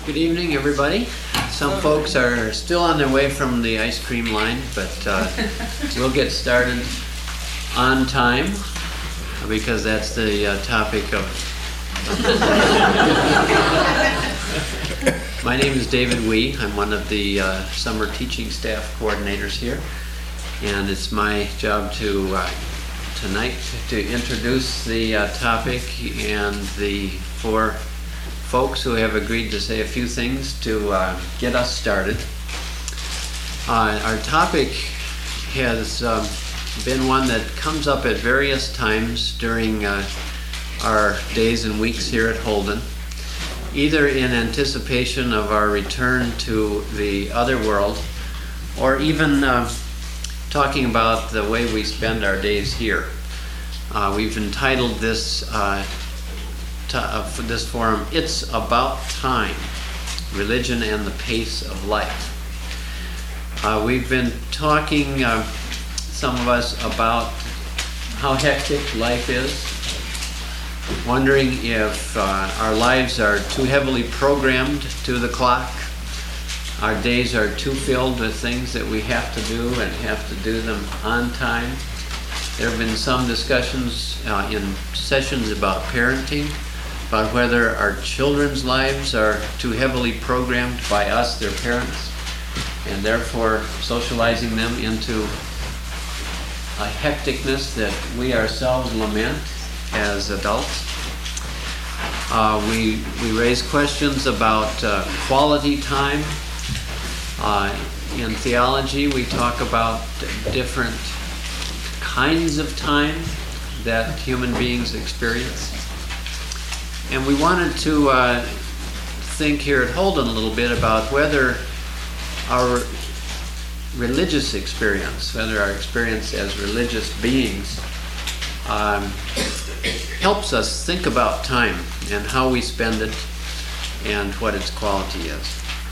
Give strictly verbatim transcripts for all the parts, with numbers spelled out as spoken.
Good evening, everybody. Some folks are still on their way from the ice cream line, but uh, we'll get started on time because that's the uh, topic of... My name is David Wee. I'm one of the uh, summer teaching staff coordinators here, and it's my job to uh, tonight to introduce the uh, topic and the four folks who have agreed to say a few things to uh, get us started. Uh, our topic has um, been one that comes up at various times during uh, our days and weeks here at Holden, either in anticipation of our return to the other world, or even uh, talking about the way we spend our days here. Uh, we've entitled this uh, To, uh, for this forum, It's About Time, Religion and the Pace of Life. Uh, we've been talking, uh, some of us, about how hectic life is, wondering if uh, our lives are too heavily programmed to the clock, our days are too filled with things that we have to do and have to do them on time. There have been some discussions uh, in sessions about parenting, about whether our children's lives are too heavily programmed by us, their parents, and therefore socializing them into a hecticness that we ourselves lament as adults. Uh, we, we raise questions about uh, quality time. Uh, in theology, we talk about different kinds of time that human beings experience. And we wanted to uh, think here at Holden a little bit about whether our religious experience, whether our experience as religious beings, um, helps us think about time and how we spend it and what its quality is.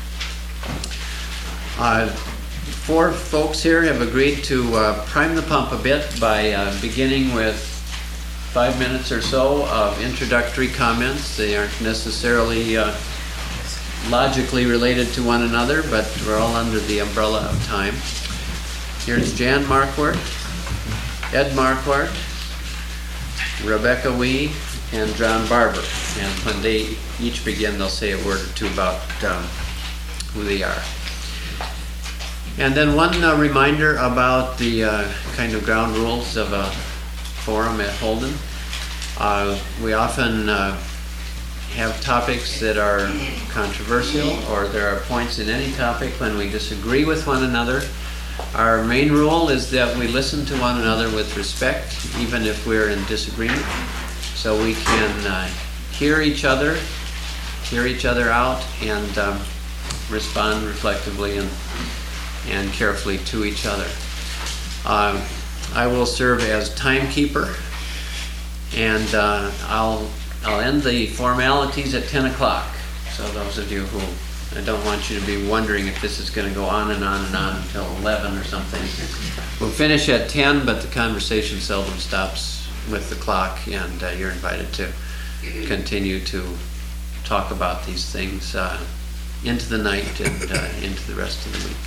Uh, four folks here have agreed to uh, prime the pump a bit by uh, beginning with five minutes or so of introductory comments. They aren't necessarily uh, logically related to one another, but we're all under the umbrella of time. Here's Jan Marquardt, Ed Marquardt, Rebecca Wee, and John Barber. And when they each begin, they'll say a word or two about um, who they are. And then one uh, reminder about the uh, kind of ground rules of a forum at Holden. Uh, we often uh, have topics that are controversial, or there are points in any topic when we disagree with one another. Our main rule is that we listen to one another with respect, even if we're in disagreement, so we can uh, hear each other, hear each other out, and um, respond reflectively and, and carefully to each other. Uh, I will serve as timekeeper, and uh, I'll I'll end the formalities at ten o'clock. So those of you who, I don't want you to be wondering if this is going to go on and on and on until eleven or something. We'll finish at ten, but the conversation seldom stops with the clock, and uh, you're invited to continue to talk about these things uh, into the night and uh, into the rest of the week.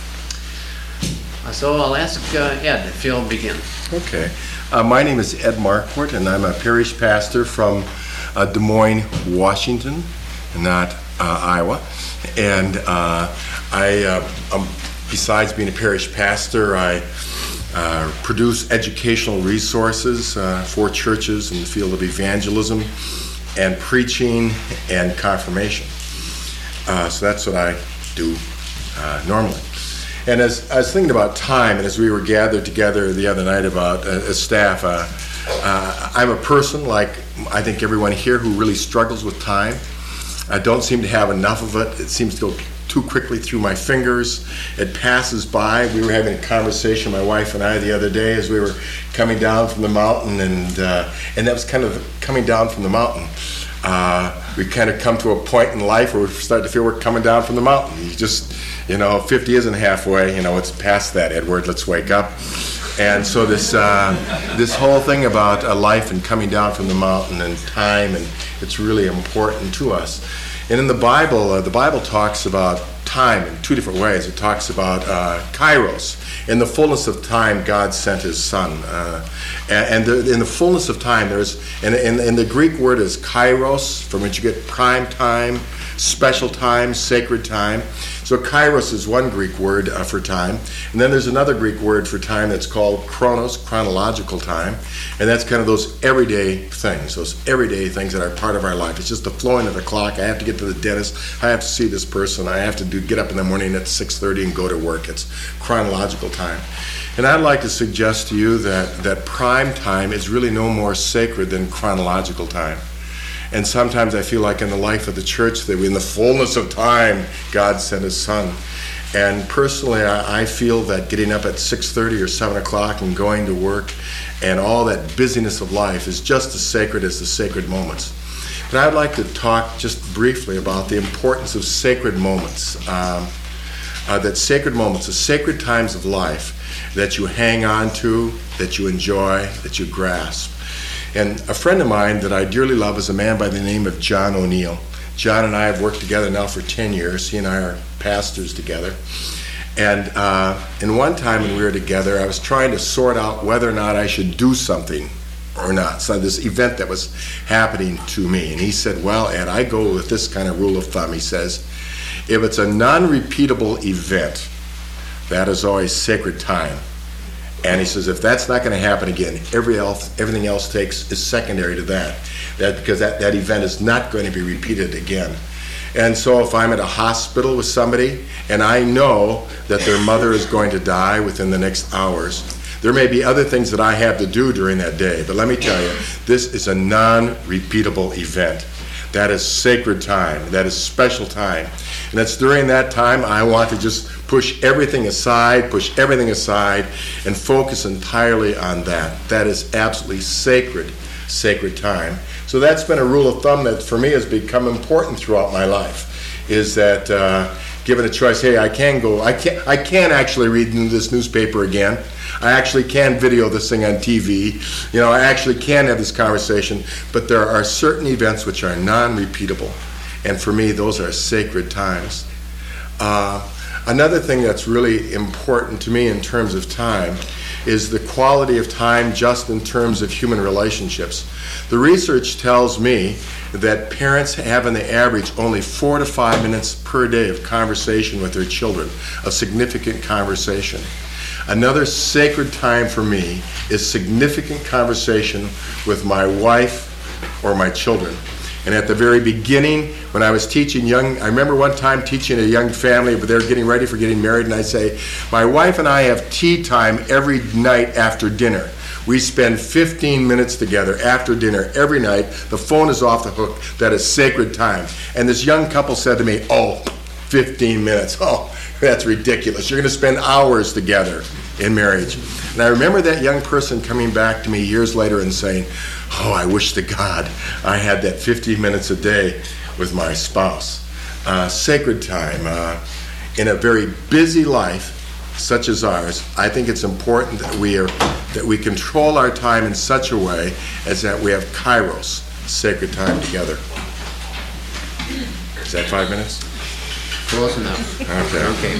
So I'll ask uh, Ed if you'll begin. Okay. Uh, my name is Ed Marquardt, and I'm a parish pastor from uh, Des Moines, Washington, not uh, Iowa. And uh, I, uh, um, besides being a parish pastor, I uh, produce educational resources uh, for churches in the field of evangelism and preaching and confirmation. Uh, so that's what I do uh, normally. And as I was thinking about time, and as we were gathered together the other night about uh, as staff, uh, uh, I'm a person, like I think everyone here, who really struggles with time. I don't seem to have enough of it. It seems to go too quickly through my fingers. It passes by. We were having a conversation, my wife and I, the other day as we were coming down from the mountain, and uh, and that was kind of coming down from the mountain. Uh, we kind of come to a point in life where we start to feel we're coming down from the mountain. You just, you know, fifty isn't halfway. You know, it's past that, Edward. Let's wake up. And so this uh, this whole thing about uh, life and coming down from the mountain and time, and it's really important to us. And in the Bible, uh, the Bible talks about time in two different ways. It talks about uh, kairos. In the fullness of time, God sent His Son. Uh, and and the, in the fullness of time, there's, and, and, and the Greek word is kairos, from which you get prime time, special time, sacred time. So kairos is one Greek word uh, for time. And then there's another Greek word for time that's called chronos, chronological time. And that's kind of those everyday things, those everyday things that are part of our life. It's just the flowing of the clock. I have to get to the dentist. I have to see this person. I have to do get up in the morning at six thirty and go to work. It's chronological time. And I'd like to suggest to you that, that prime time is really no more sacred than chronological time. And sometimes I feel like in the life of the church that we, in the fullness of time, God sent His Son. And personally, I, I feel that getting up at six thirty or seven o'clock and going to work and all that busyness of life is just as sacred as the sacred moments. But I'd like to talk just briefly about the importance of sacred moments. Um, uh, that sacred moments, the sacred times of life that you hang on to, that you enjoy, that you grasp. And a friend of mine that I dearly love is a man by the name of John O'Neill. John and I have worked together now for ten years. He and I are pastors together. And uh, in one time when we were together, I was trying to sort out whether or not I should do something or not. So this event that was happening to me. And he said, well, Ed, I go with this kind of rule of thumb. He says, if it's a non-repeatable event, that is always sacred time. And he says, if that's not going to happen again, every else, everything else takes is secondary to that. That because that, that event is not going to be repeated again. And so if I'm at a hospital with somebody and I know that their mother is going to die within the next hours, there may be other things that I have to do during that day. But let me tell you, this is a non-repeatable event. That is sacred time. That is special time. And it's during that time I want to just push everything aside, push everything aside, and focus entirely on that. That is absolutely sacred, sacred time. So that's been a rule of thumb that for me has become important throughout my life, is that uh, given a choice, hey, I can go, I can, I can actually read this newspaper again. I actually can video this thing on T V. You know, I actually can have this conversation, but there are certain events which are non-repeatable. And for me, those are sacred times. Uh, another thing that's really important to me in terms of time is the quality of time just in terms of human relationships. The research tells me that parents have on the average only four to five minutes per day of conversation with their children, of significant conversation. Another sacred time for me is significant conversation with my wife or my children. And at the very beginning, when I was teaching young, I remember one time teaching a young family, but they're getting ready for getting married, and I say, my wife and I have tea time every night after dinner. We spend fifteen minutes together after dinner every night. The phone is off the hook. That is sacred time. And this young couple said to me, oh, fifteen minutes. Oh, that's ridiculous. You're going to spend hours together in marriage. And I remember that young person coming back to me years later and saying, oh, I wish to God I had that fifteen minutes a day with my spouse. Uh, sacred time. Uh, in a very busy life such as ours, I think it's important that we are that we control our time in such a way as that we have kairos, sacred time together. Is that five minutes? Close enough. Okay. Okay.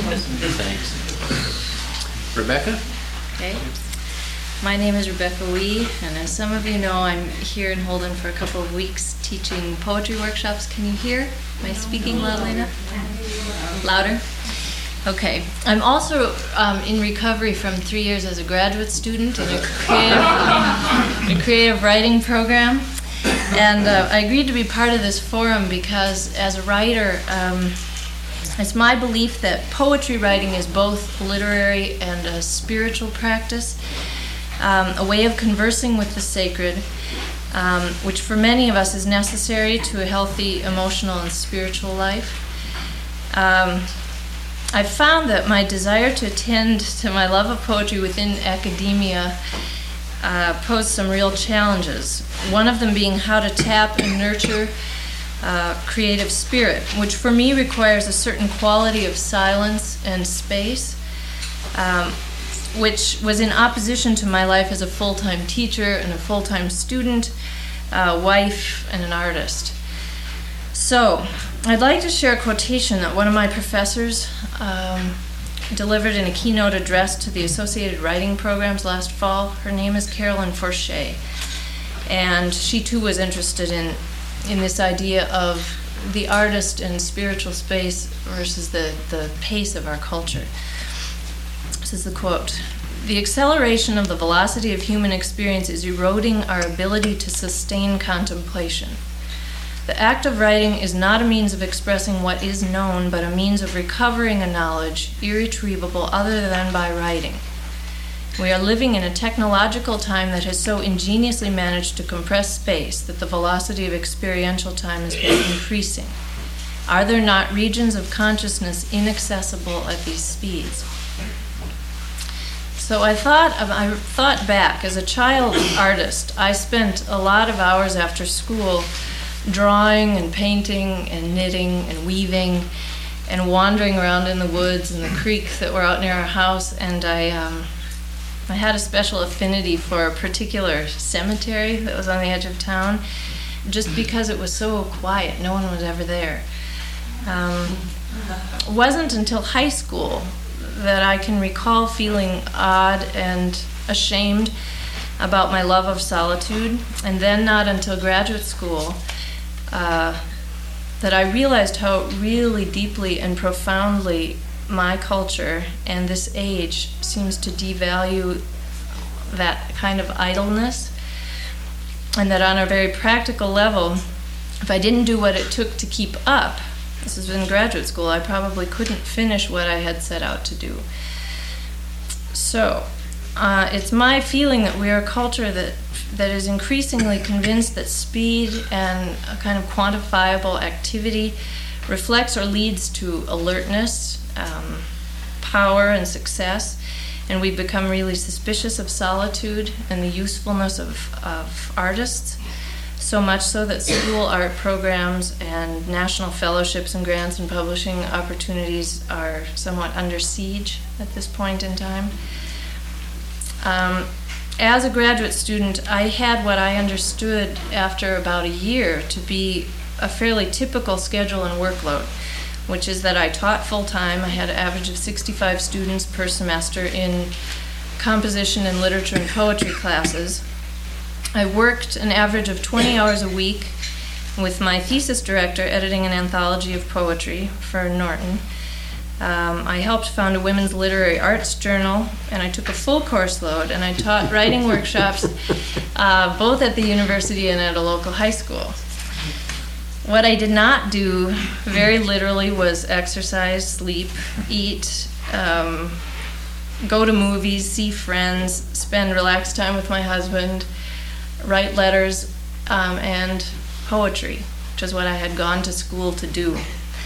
Thanks. Rebecca? Okay. My name is Rebecca Wee, and as some of you know, I'm here in Holden for a couple of weeks teaching poetry workshops. Can you hear? Am I speaking loudly enough? Louder? Okay. I'm also um, in recovery from three years as a graduate student in a creative, a creative writing program. And uh, I agreed to be part of this forum because as a writer, um, it's my belief that poetry writing is both literary and a spiritual practice, um, a way of conversing with the sacred, um, which for many of us is necessary to a healthy emotional and spiritual life. Um, I've found that my desire to attend to my love of poetry within academia uh, posed some real challenges. One of them being how to tap and nurture uh, creative spirit, which for me requires a certain quality of silence and space. Um, which was in opposition to my life as a full-time teacher and a full-time student, a wife, and an artist. So, I'd like to share a quotation that one of my professors um, delivered in a keynote address to the Associated Writing Programs last fall. Her name is Carolyn Forche, and she too was interested in, in this idea of the artist and spiritual space versus the, the pace of our culture. This is the quote. "The acceleration of the velocity of human experience is eroding our ability to sustain contemplation. The act of writing is not a means of expressing what is known, but a means of recovering a knowledge irretrievable other than by writing. We are living in a technological time that has so ingeniously managed to compress space that the velocity of experiential time has been increasing. Are there not regions of consciousness inaccessible at these speeds?" So I thought, I thought back, as a child artist, I spent a lot of hours after school drawing and painting and knitting and weaving and wandering around in the woods and the creeks that were out near our house, and I um, I had a special affinity for a particular cemetery that was on the edge of town, just because it was so quiet. No one was ever there. Um, it wasn't until high school that I can recall feeling odd and ashamed about my love of solitude, and then not until graduate school uh, that I realized how really deeply and profoundly my culture and this age seems to devalue that kind of idleness, and that on a very practical level, if I didn't do what it took to keep up, this was in graduate school, I probably couldn't finish what I had set out to do. So, uh, it's my feeling that we are a culture that that is increasingly convinced that speed and a kind of quantifiable activity reflects or leads to alertness, um, power, and success, and we've become really suspicious of solitude and the usefulness of, of artists, so much so that school art programs and national fellowships and grants and publishing opportunities are somewhat under siege at this point in time. Um, as a graduate student, I had what I understood after about a year to be a fairly typical schedule and workload, which is that I taught full-time. I had an average of sixty-five students per semester in composition and literature and poetry classes. I worked an average of twenty hours a week with my thesis director editing an anthology of poetry for Norton. Um, I helped found a women's literary arts journal, and I took a full course load, and I taught writing workshops uh, both at the university and at a local high school. What I did not do, very literally, was exercise, sleep, eat, um, go to movies, see friends, spend relaxed time with my husband, write letters, um, and poetry, which is what I had gone to school to do.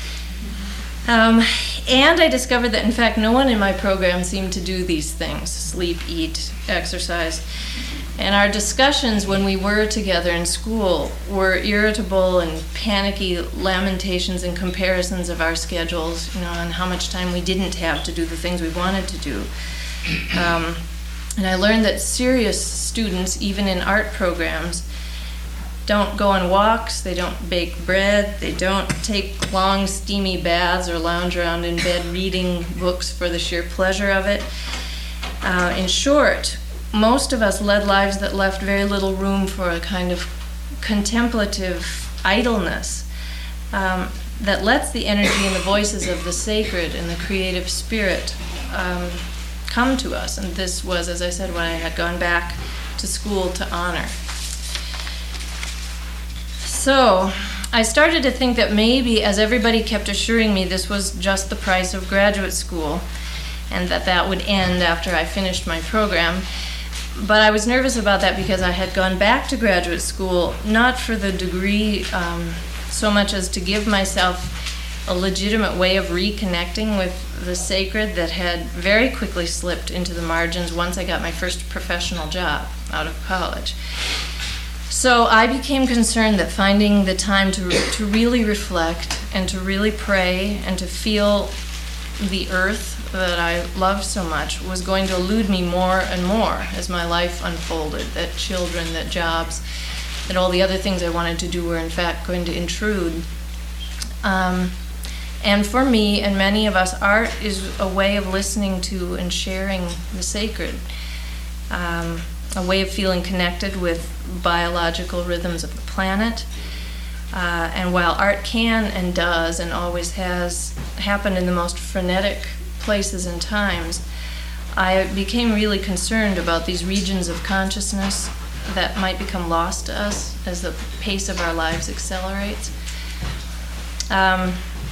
Um, and I discovered that, in fact, no one in my program seemed to do these things: sleep, eat, exercise. And our discussions when we were together in school were irritable and panicky lamentations and comparisons of our schedules, you know, and how much time we didn't have to do the things we wanted to do. Um, and I learned that serious students, even in art programs, don't go on walks, they don't bake bread, they don't take long, steamy baths or lounge around in bed reading books for the sheer pleasure of it. Uh, in short, most of us led lives that left very little room for a kind of contemplative idleness um, that lets the energy and the voices of the sacred and the creative spirit um, come to us. And this was, as I said, what I had gone back to school to honor. So I started to think that maybe, as everybody kept assuring me, this was just the price of graduate school and that that would end after I finished my program. But I was nervous about that because I had gone back to graduate school, not for the degree um, so much as to give myself a legitimate way of reconnecting with the sacred that had very quickly slipped into the margins once I got my first professional job out of college. So I became concerned that finding the time to to really reflect and to really pray and to feel the earth that I loved so much was going to elude me more and more as my life unfolded, that children, that jobs, that all the other things I wanted to do were in fact going to intrude. Um, and for me and many of us, art is a way of listening to and sharing the sacred, um, a way of feeling connected with biological rhythms of the planet. Uh, and while art can and does and always has happened in the most frenetic places and times, I became really concerned about these regions of consciousness that might become lost to us as the pace of our lives accelerates. Um,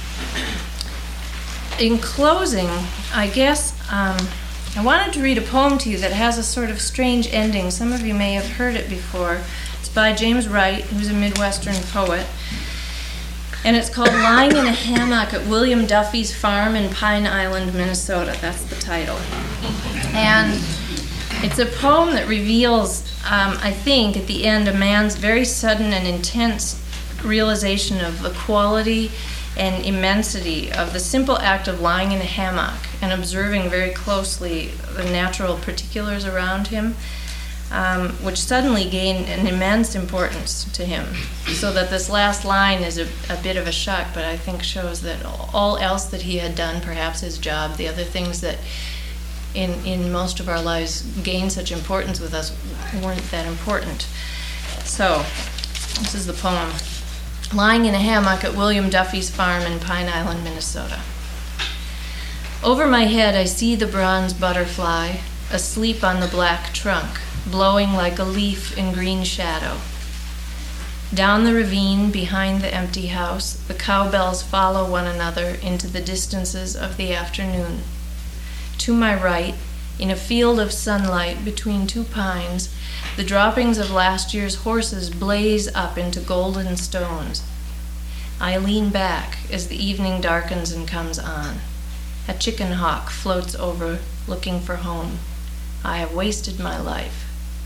in closing, I guess um, I wanted to read a poem to you that has a sort of strange ending. Some of you may have heard it before. It's by James Wright, who's a Midwestern poet. And it's called Lying in a Hammock at William Duffy's Farm in Pine Island, Minnesota. That's the title. And it's a poem that reveals, um, I think, at the end, a man's very sudden and intense realization of the quality and immensity of the simple act of lying in a hammock and observing very closely the natural particulars around him, um, which suddenly gain an immense importance to him. So that this last line is a, a bit of a shock, but I think shows that all else that he had done, perhaps his job, the other things that in, in most of our lives gain such importance with us, weren't that important. So, this is the poem. Lying in a hammock at William Duffy's farm in Pine Island, Minnesota. Over my head I see the bronze butterfly, asleep on the black trunk, blowing like a leaf in green shadow. Down the ravine behind the empty house, the cowbells follow one another into the distances of the afternoon. To my right, in a field of sunlight between two pines, the droppings of last year's horses blaze up into golden stones. I lean back as the evening darkens and comes on. A chicken hawk floats over, looking for home. I have wasted my life.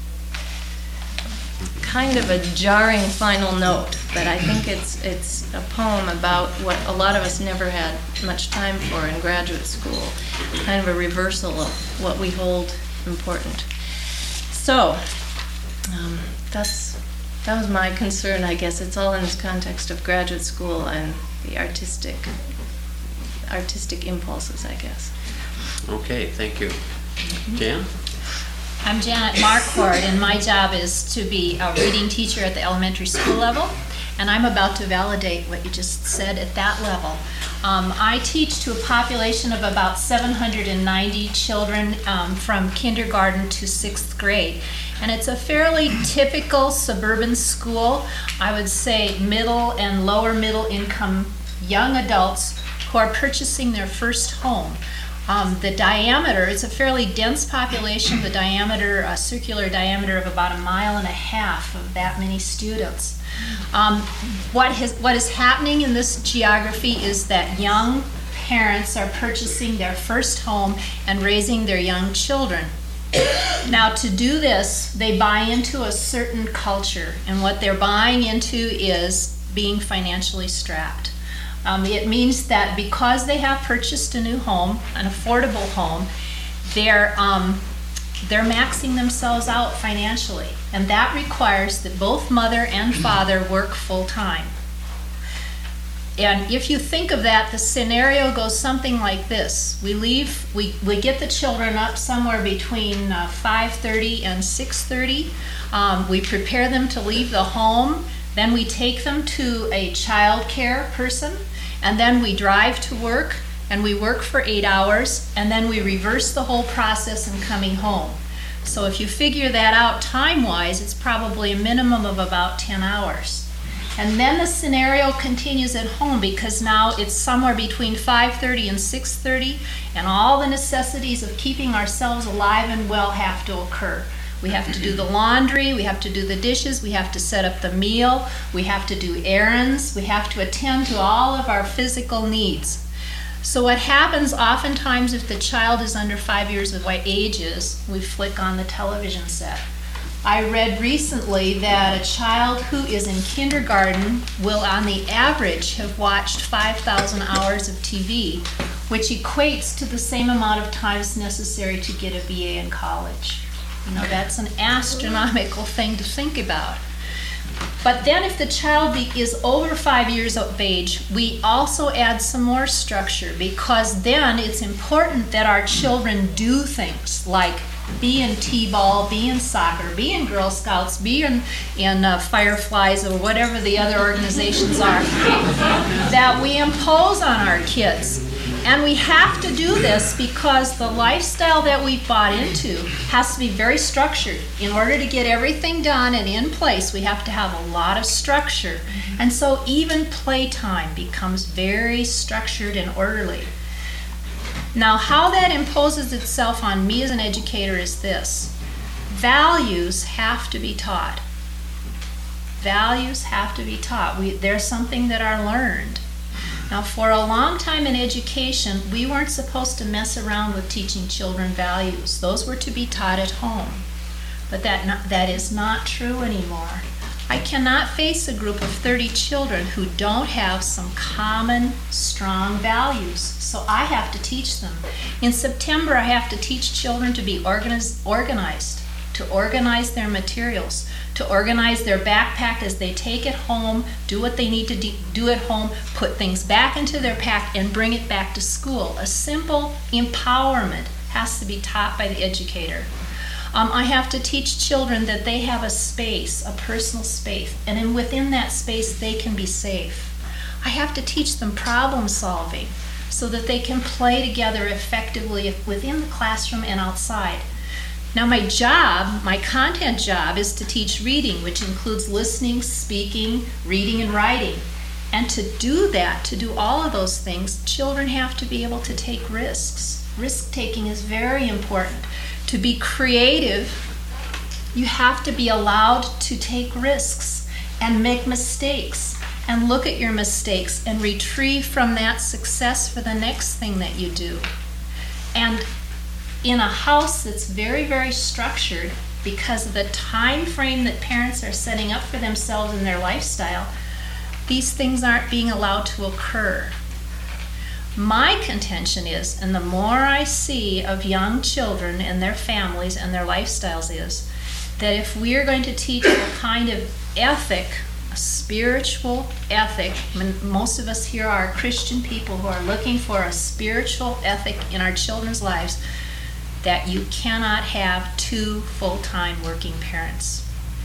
Kind of a jarring final note, but I think it's it's a poem about what a lot of us never had much time for in graduate school. Kind of a reversal of what we hold important. So, um, that's that was my concern, I guess. It's all in this context of graduate school and the artistic artistic impulses, I guess. Okay, thank you. Jan? I'm Janet Marquardt, and my job is to be a reading teacher at the elementary school level, and I'm about to validate what you just said at that level. Um, I teach to a population of about seven hundred ninety children um, from kindergarten to sixth grade, and it's a fairly typical suburban school. I would say middle and lower middle income young adults who are purchasing their first home. Um, the diameter, it's a fairly dense population, the diameter, a circular diameter of about a mile and a half of that many students. Um, what, has, what is happening in this geography is that young parents are purchasing their first home and raising their young children. Now, to do this, they buy into a certain culture, and what they're buying into is being financially strapped. Um, it means that because they have purchased a new home, an affordable home, they're um, they're maxing themselves out financially, and that requires that both mother and father work full time. And if you think of that, the scenario goes something like this: we leave, we we get the children up somewhere between uh, five thirty and six thirty. Um, we prepare them to leave the home. Then we take them to a child care person, and then we drive to work, and we work for eight hours, and then we reverse the whole process in coming home. So if you figure that out time-wise, it's probably a minimum of about ten hours. And then the scenario continues at home, because now it's somewhere between five thirty and six thirty, and all the necessities of keeping ourselves alive and well have to occur. We have to do the laundry, we have to do the dishes, we have to set up the meal, we have to do errands, we have to attend to all of our physical needs. So what happens oftentimes if the child is under five years of age is we flick on the television set. I read recently that a child who is in kindergarten will on the average have watched five thousand hours of T V, which equates to the same amount of time necessary to get a B A in college. You know, that's an astronomical thing to think about. But then if the child be, is over five years of age, we also add some more structure, because then it's important that our children do things like be in T-ball, be in soccer, be in Girl Scouts, be in, in uh, Fireflies, or whatever the other organizations are, that we impose on our kids. And we have to do this because the lifestyle that we've bought into has to be very structured. In order to get everything done and in place, we have to have a lot of structure. And so even playtime becomes very structured and orderly. Now, how that imposes itself on me as an educator is this. Values have to be taught. Values have to be taught. We, they're something that are learned. Now, for a long time in education, we weren't supposed to mess around with teaching children values. Those were to be taught at home. But that, not, that is not true anymore. I cannot face a group of thirty children who don't have some common, strong values. So I have to teach them. In September, I have to teach children to be organiz- organized, to organize their materials, to organize their backpack as they take it home, do what they need to de- do at home, put things back into their pack, and bring it back to school. A simple empowerment has to be taught by the educator. Um, I have to teach children that they have a space, a personal space, and in, within that space they can be safe. I have to teach them problem solving so that they can play together effectively within the classroom and outside. Now, my job, my content job, is to teach reading, which includes listening, speaking, reading, and writing. And to do that, to do all of those things, children have to be able to take risks. Risk-taking is very important. To be creative, you have to be allowed to take risks and make mistakes and look at your mistakes and retrieve from that success for the next thing that you do. And in a house that's very, very structured, because of the time frame that parents are setting up for themselves in their lifestyle, these things aren't being allowed to occur. My contention is, and the more I see of young children and their families and their lifestyles, is that if we are going to teach a kind of ethic, a spiritual ethic, I mean, most of us here are Christian people who are looking for a spiritual ethic in our children's lives, that you cannot have two full-time working parents.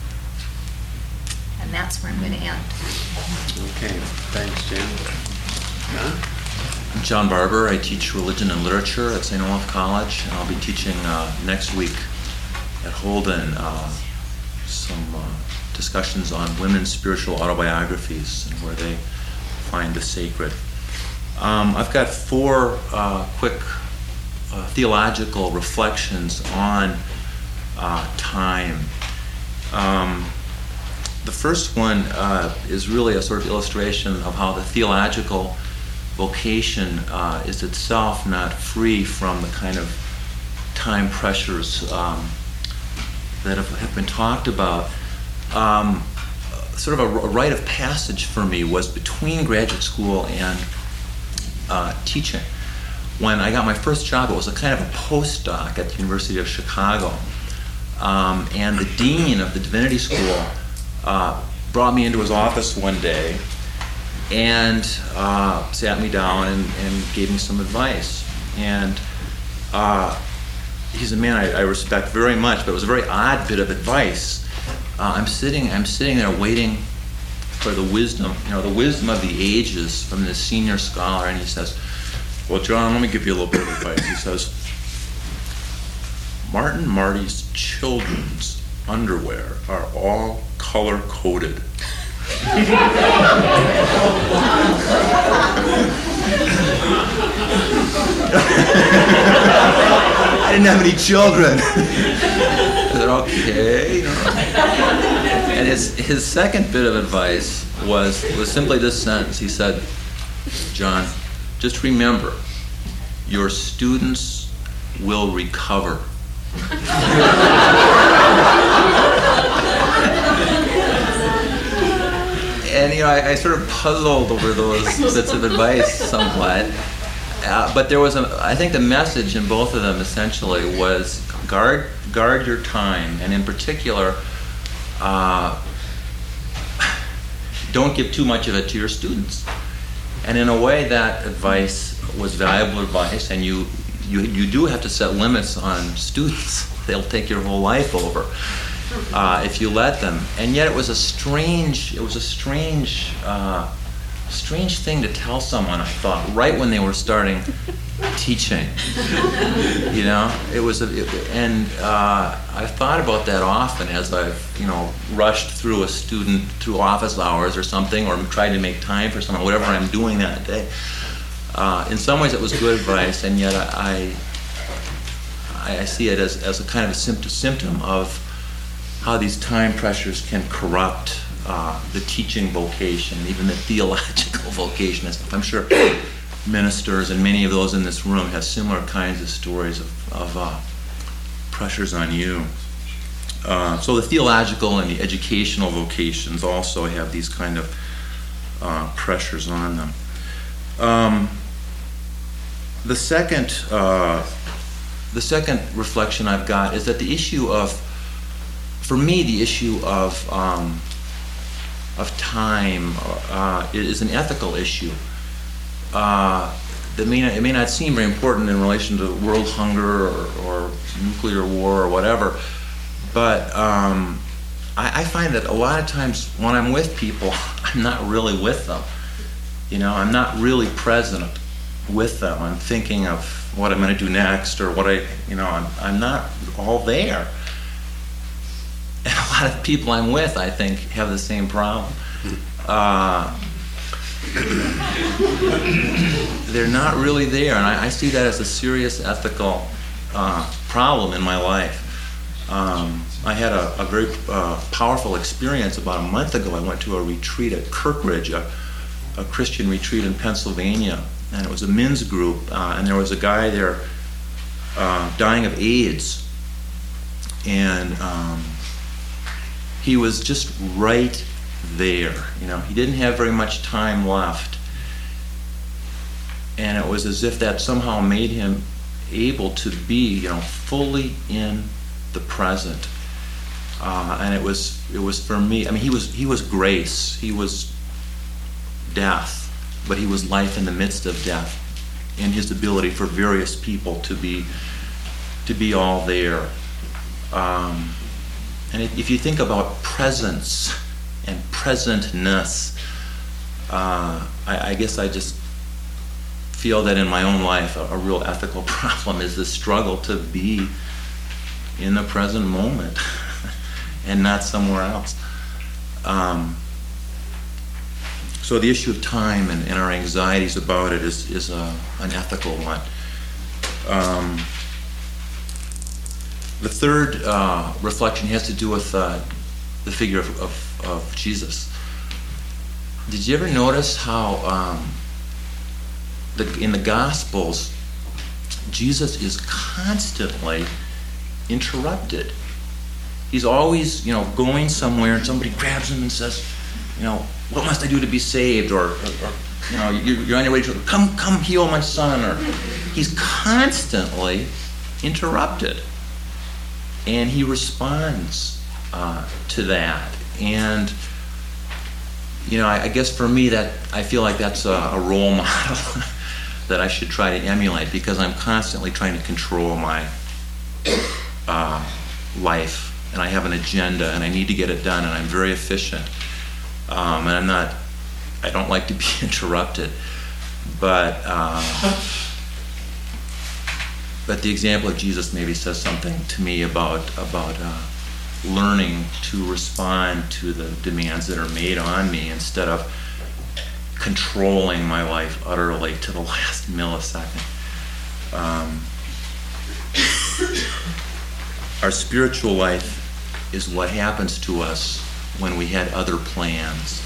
And that's where I'm going to end. Okay, thanks, Jan. John? I'm John Barber. I teach religion and literature at Saint Olaf College, and I'll be teaching uh, next week at Holden uh, some uh, discussions on women's spiritual autobiographies and where they find the sacred. Um, I've got four uh, quick uh, theological reflections on uh, time. Um, the first one uh, is really a sort of illustration of how the theological vocation uh, is itself not free from the kind of time pressures um, that have, have been talked about. Um, sort of a, a rite of passage for me was between graduate school and uh, teaching. When I got my first job, it was a kind of a postdoc at the University of Chicago. Um, and the dean of the divinity school uh, brought me into his office one day and uh, sat me down and, and gave me some advice. And uh, he's a man I, I respect very much, but it was a very odd bit of advice. Uh, I'm sitting, I'm sitting there waiting for the wisdom, you know, the wisdom of the ages from this senior scholar, and he says, "Well, John, let me give you a little bit of advice." He says, "Martin Marty's children's underwear are all color-coded." I didn't have any children. I said, okay. And his his second bit of advice was was simply this sentence. He said, "John, just remember, your students will recover." And you know, I, I sort of puzzled over those bits of advice somewhat. uh, but there was a, I think the message in both of them essentially was guard, guard your time, and in particular, uh, don't give too much of it to your students. And in a way, that advice was valuable advice, and you, you, you do have to set limits on students. They'll take your whole life over uh, if you let them. And yet, it was a strange, it was a strange, uh, strange thing to tell someone, I thought, right when they were starting teaching. You know, it was, a, it, and uh, I've thought about that often as I've, you know, rushed through a student through office hours or something, or tried to make time for someone, whatever I'm doing that day. Uh, in some ways, it was good advice, and yet I, I, I see it as, as a kind of a symptom, symptom of how these time pressures can corrupt uh, the teaching vocation, even the theological vocation and stuff. I'm sure ministers and many of those in this room have similar kinds of stories of, of uh, pressures on you. Uh, so the theological and the educational vocations also have these kind of uh, pressures on them. Um, the second, uh, the second reflection I've got is that the issue of, for me, the issue of um, of time uh, is an ethical issue. Uh, that may not, it may not seem very important in relation to world hunger or, or nuclear war or whatever, but um, I, I find that a lot of times when I'm with people, I'm not really with them. You know, I'm not really present with them. I'm thinking of what I'm going to do next, or what I, you know, I'm, I'm not all there. And a lot of people I'm with, I think, have the same problem. Uh, they're not really there, and I, I see that as a serious ethical uh, problem in my life. Um, I had a, a very uh, powerful experience about a month ago. I went to a retreat at Kirkridge, a, a Christian retreat in Pennsylvania, and it was a men's group, uh, and there was a guy there uh, dying of AIDS, and um, he was just right there. You know, he didn't have very much time left, and it was as if that somehow made him able to be, you know, fully in the present. Uh, and it was, it was for me. I mean, he was, he was grace. He was death, but he was life in the midst of death, in his ability for various people to be, to be all there. Um, And if you think about presence and presentness, uh, I, I guess I just feel that in my own life, a, a real ethical problem is the struggle to be in the present moment and not somewhere else. Um, so the issue of time and, and our anxieties about it is, is a, an ethical one. Um, The third uh, reflection has to do with uh, the figure of, of, of Jesus. Did you ever notice how um, the, in the Gospels, Jesus is constantly interrupted? He's always, you know, going somewhere, and somebody grabs him and says, you know, what must I do to be saved? Or, or, or you know, you're, you're on your way to, come, come heal my son. Or he's constantly interrupted. And he responds uh, to that. And, you know, I, I guess for me, that I feel like that's a, a role model that I should try to emulate, because I'm constantly trying to control my uh, life. And I have an agenda, and I need to get it done, and I'm very efficient. Um, and I'm not, I don't like to be interrupted. But... Uh, But the example of Jesus maybe says something to me about about uh, learning to respond to the demands that are made on me, instead of controlling my life utterly to the last millisecond. Um, our spiritual life is what happens to us when we had other plans.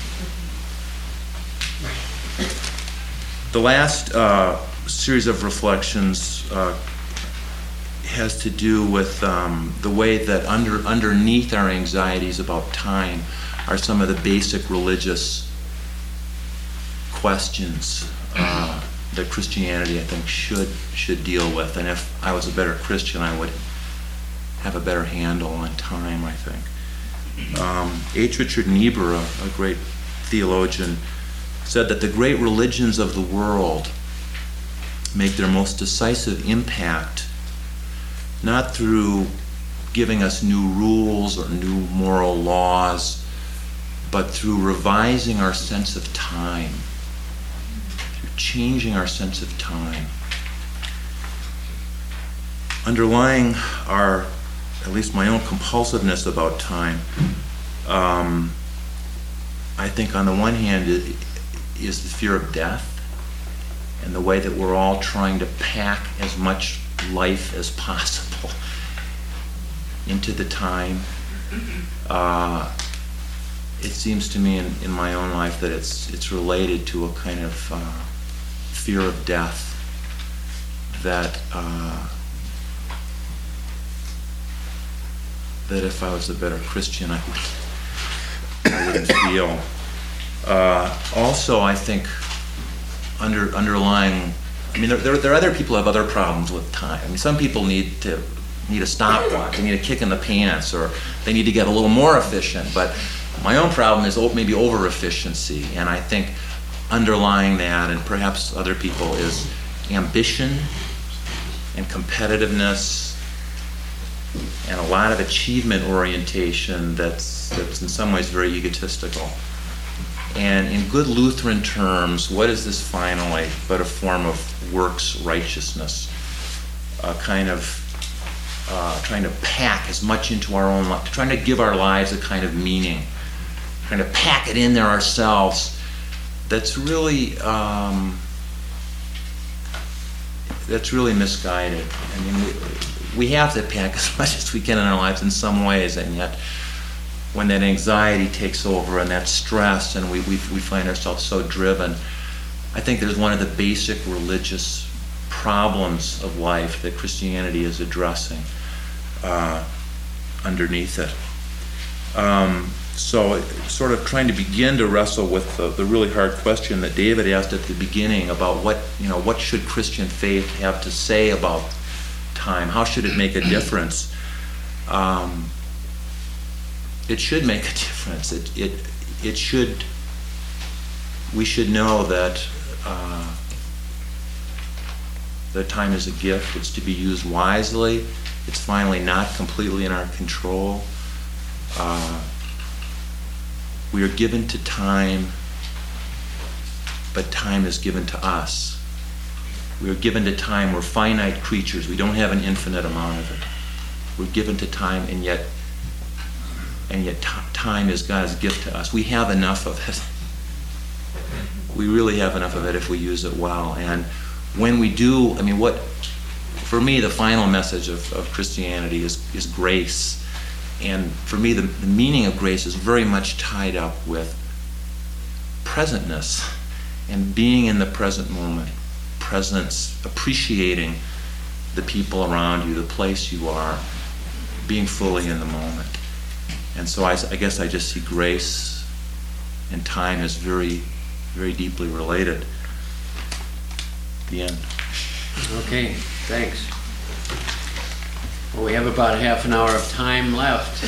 The last uh, series of reflections uh, has to do with um, the way that under underneath our anxieties about time are some of the basic religious questions uh, that Christianity, I think, should should deal with. And if I was a better Christian, I would have a better handle on time, I think. Um, H. Richard Niebuhr, a, a great theologian, said that the great religions of the world make their most decisive impact not through giving us new rules or new moral laws, but through revising our sense of time, through changing our sense of time. Underlying our, at least my own compulsiveness about time, um, I think on the one hand is the fear of death and the way that we're all trying to pack as much life as possible into the time. Uh, it seems to me in, in my own life that it's it's related to a kind of uh, fear of death that uh, that if I was a better Christian, I would I wouldn't feel. Uh, also, I think under underlying, I mean, there, there there are other people who have other problems with time. I mean, some people need to need a stopwatch, they need a kick in the pants, or they need to get a little more efficient. But my own problem is o- maybe over efficiency, and I think underlying that, and perhaps other people, is ambition and competitiveness and a lot of achievement orientation that's that's in some ways very egotistical. And in good Lutheran terms, what is this finally but a form of works righteousness? A kind of uh, trying to pack as much into our own life, trying to give our lives a kind of meaning, trying to pack it in there ourselves. That's really um, that's really misguided. I mean, we, we have to pack as much as we can in our lives in some ways, and yet when that anxiety takes over and that stress and we, we, we find ourselves so driven, I think there's one of the basic religious problems of life that Christianity is addressing uh, underneath it. Um, so it, sort of trying to begin to wrestle with the, the really hard question that David asked at the beginning about what, you know, what should Christian faith have to say about time? How should it make a difference? Um, It should make a difference. It it it should. We should know that uh, that time is a gift. It's to be used wisely. It's finally not completely in our control. Uh, we are given to time, but time is given to us. We are given to time. We're finite creatures. We don't have an infinite amount of it. We're given to time, and yet. And yet t- time is God's gift to us. We have enough of it. We really have enough of it if we use it well. And when we do, I mean, what, for me, the final message of, of Christianity is, is grace. And for me, the, the meaning of grace is very much tied up with presentness and being in the present moment, presence, appreciating the people around you, the place you are, being fully in the moment. And so I, I guess I just see grace and time as very, very deeply related. The end. Okay, thanks. Well, we have about a half an hour of time left.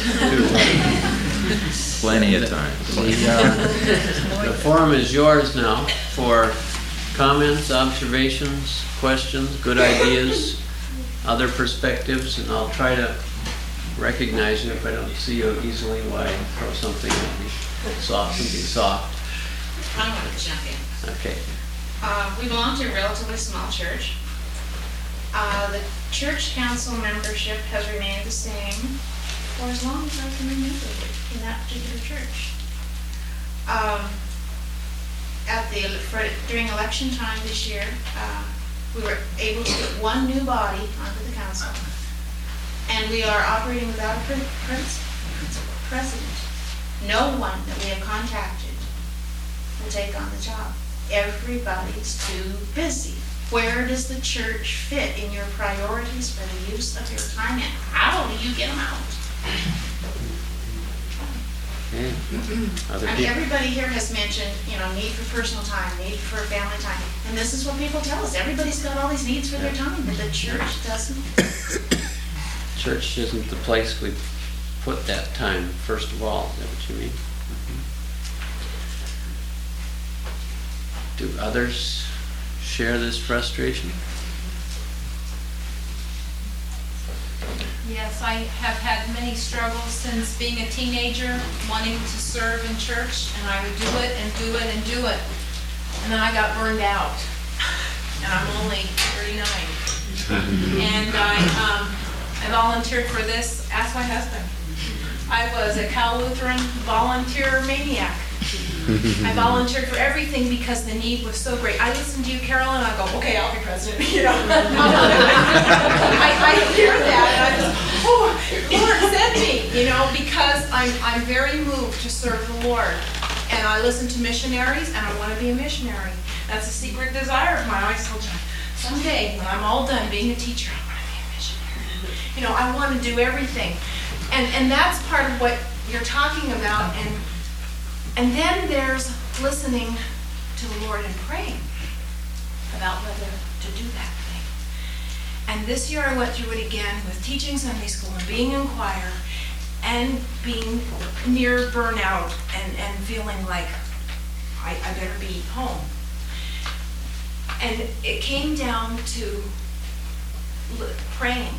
Plenty of time. The, uh, the forum is yours now for comments, observations, questions, good ideas, other perspectives, and I'll try to recognize you if I don't see you easily why I throw something at me. Soft, something soft. I want to jump in. Okay. Uh, we belong to a relatively small church. Uh, the church council membership has remained the same for as long as I can remember in that particular church. Um, at the for, during election time this year, uh, we were able to get one new body onto the council. And we are operating without a pre- pre- president. No one that we have contacted will take on the job. Everybody's too busy. Where does the church fit in your priorities for the use of your time, and how do you get them out? Okay. Other I mean, people? everybody here has mentioned, you know, need for personal time, need for family time. And this is what people tell us. Everybody's got all these needs for their time, but the church doesn't. Church isn't the place we put that time, first of all. Is that what you mean? Do others share this frustration? Yes, I have had many struggles since being a teenager, wanting to serve in church, and I would do it and do it and do it. And then I got burned out, and I'm only thirty-nine. And I, um, I volunteered for this, ask my husband. I was a Cal Lutheran volunteer maniac. I volunteered for everything because the need was so great. I listened to you, Carol, and I go, okay, I'll be president, you know. I, I hear that, and I just, oh, Lord, send me, you know, because I'm, I'm very moved to serve the Lord. And I listen to missionaries, and I want to be a missionary. That's a secret desire of mine. I always told you, someday, when I'm all done being a teacher, I want to be a missionary. You know, I want to do everything. And, and that's part of what you're talking about, and And then there's listening to the Lord and praying about whether to do that thing. And this year I went through it again with teaching Sunday school and being in choir and being near burnout and, and feeling like I, I better be home. And it came down to li- praying.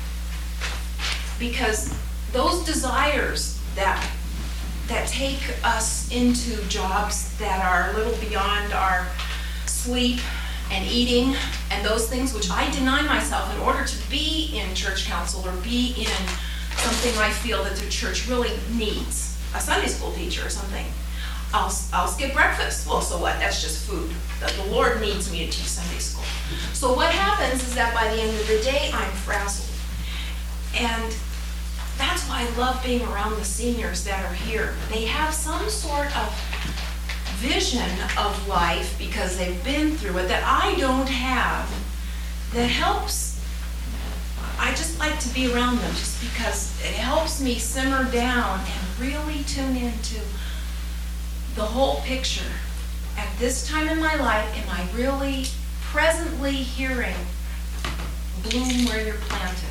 Because those desires that that take us into jobs that are a little beyond our sleep and eating and those things, which I deny myself in order to be in church council or be in something I feel that the church really needs, a Sunday school teacher or something. I'll, I'll skip breakfast. Well, so what? That's just food. The, the Lord needs me to teach Sunday school. So what happens is that by the end of the day, I'm frazzled. And that's why I love being around the seniors that are here. They have some sort of vision of life because they've been through it that I don't have, that helps. I just like to be around them just because it helps me simmer down and really tune into the whole picture. At this time in my life, am I really presently hearing bloom where you're planted?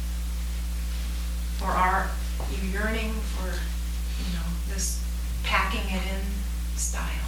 Or are you yearning for, you know, this packing it in style?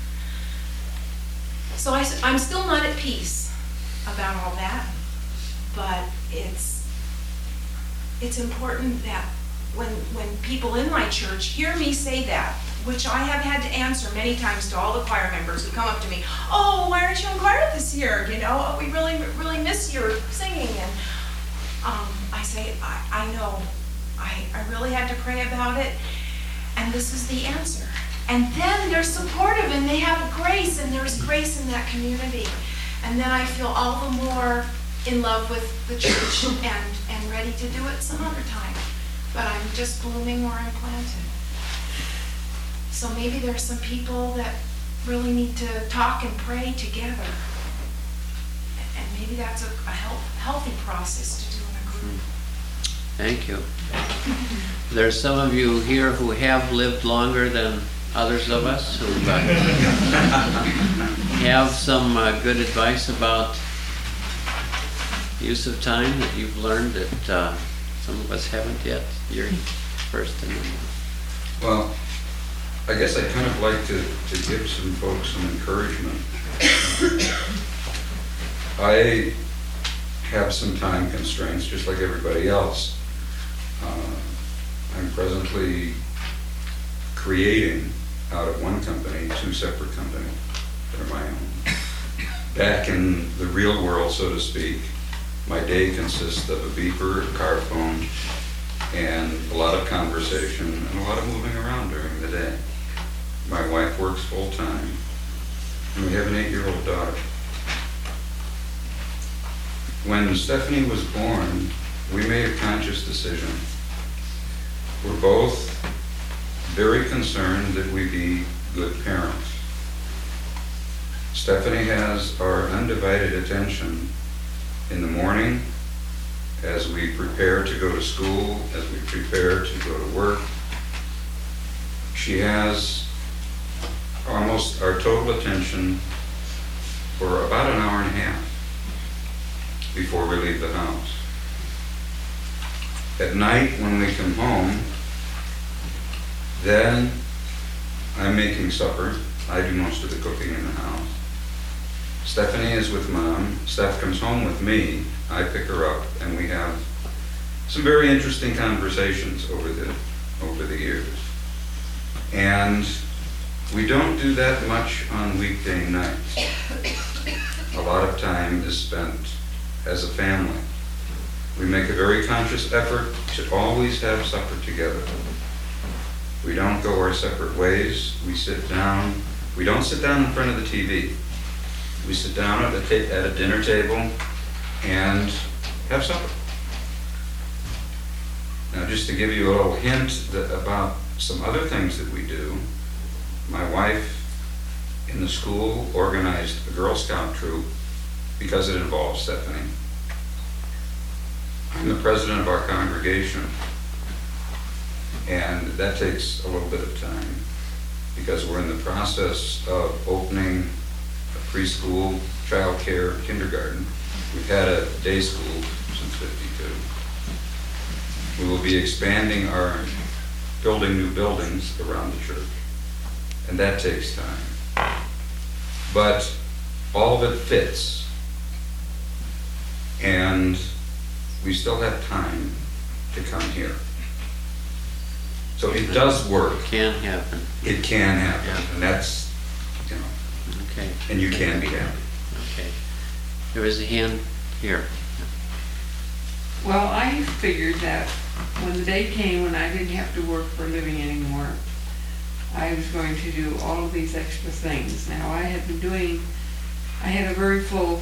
So I, I'm still not at peace about all that, but it's it's important that when when people in my church hear me say that, which I have had to answer many times to all the choir members who come up to me, oh, why aren't you in choir this year? You know, oh, we really, really miss your singing. And um, I say, I, I know. I, I really had to pray about it, and this is the answer. And then they're supportive, and they have grace, and there's grace in that community. And then I feel all the more in love with the church and, and ready to do it some other time. But I'm just blooming where I'm planted. So maybe there's some people that really need to talk and pray together. And maybe that's a, a help, healthy process to do in a group. Thank you. There's some of you here who have lived longer than others of us, who uh, have some uh, good advice about use of time that you've learned that uh, some of us haven't yet. You're first in the Well, I guess I'd kind of like to, to give some folks some encouragement. I have some time constraints, just like everybody else. Uh, I'm presently creating out of one company two separate companies that are my own. Back in the real world, so to speak, my day consists of a beeper, a car phone, and a lot of conversation and a lot of moving around during the day. My wife works full time, and we have an eight-year-old daughter. When Stephanie was born, we made a conscious decision. We're both very concerned that we be good parents. Stephanie has our undivided attention in the morning, as we prepare to go to school, as we prepare to go to work. she has almost our total attention for about an hour and a half before we leave the house. At night, when we come home, then I'm making supper. I do most of the cooking in the house. Stephanie is with Mom. Steph comes home with me. I pick her up, and we have some very interesting conversations over the over the years. And we don't do that much on weekday nights. A lot of time is spent as a family. We make a very conscious effort to always have supper together. We don't go our separate ways. We sit down. We don't sit down in front of the T V. We sit down at a, ta- at a dinner table and have supper. Now, just to give you a little hint that about some other things that we do, my wife in the school organized a Girl Scout troop because it involves Stephanie. I'm the president of our congregation, and that takes a little bit of time because we're in the process of opening a preschool, childcare, kindergarten. We've had a day school since fifty-two. We will be expanding our, building new buildings around the church, and that takes time. But all of it fits, and we still have time to come here. So it does work. Can happen. It can happen, Yeah. and that's, you know, Okay. and you can be happy. Okay. There was a hand here. Well, I figured that when the day came when I didn't have to work for a living anymore, I was going to do all of these extra things. Now, I had been doing, I had a very full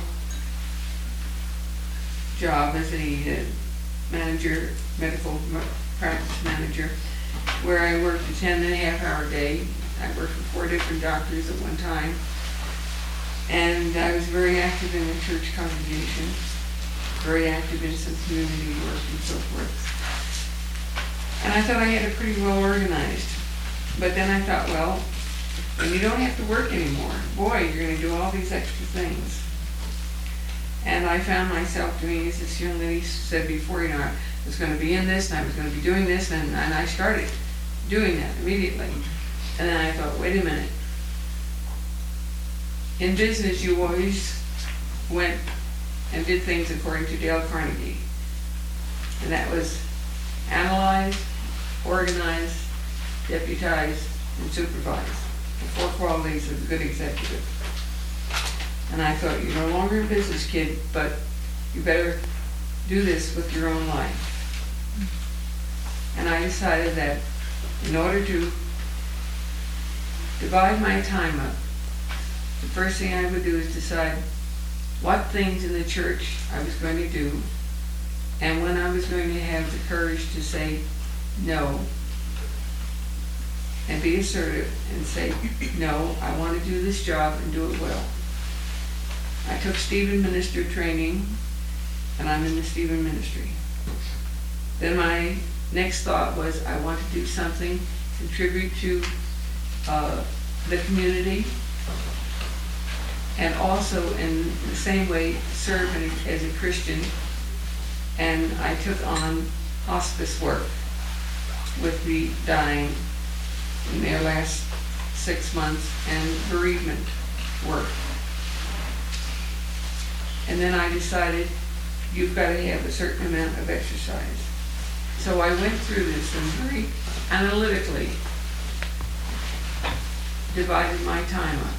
job as a uh, manager, medical practice manager, where I worked a ten and a half hour day. I worked for four different doctors at one time. And I was very active in the church congregation, very active in some community work and so forth. And I thought I had it pretty well organized. But then I thought, well, when you don't have to work anymore, boy, you're going to do all these extra things. And I found myself doing, as this young lady said before, you know, I was going to be in this and I was going to be doing this, and, and I started doing that immediately. And then I thought, wait a minute. In business, you always went and did things according to Dale Carnegie. And that was analyze, organize, deputize, and supervise. The four qualities of a good executive. And I thought, you're no longer a business kid, but you better do this with your own life. And I decided that in order to divide my time up, the first thing I would do is decide what things in the church I was going to do, and when I was going to have the courage to say no, and be assertive and say, no, I want to do this job and do it well. I took Stephen Minister training, and I'm in the Stephen ministry. Then my next thought was, I want to do something, contribute to uh, the community, and also in the same way serve as a Christian. And I took on hospice work with the dying in their last six months and bereavement work. And then I decided you've got to have a certain amount of exercise. So I went through this and very analytically divided my time up.